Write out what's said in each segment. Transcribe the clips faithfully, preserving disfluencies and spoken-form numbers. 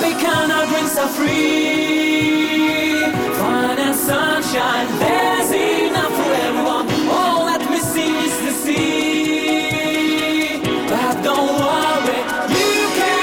Jamaican, our drinks are free. Fun and sunshine, there's enough for everyone. All that missing is the sea. But don't worry, you can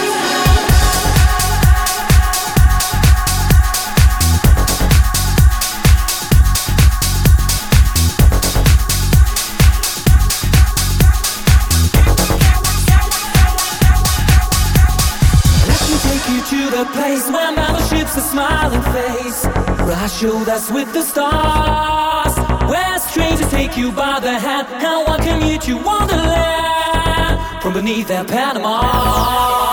to the place where battleships a smiling face, brush shoulders with the stars, where strangers take you by the hand and welcome you to Wonderland from beneath their Panama.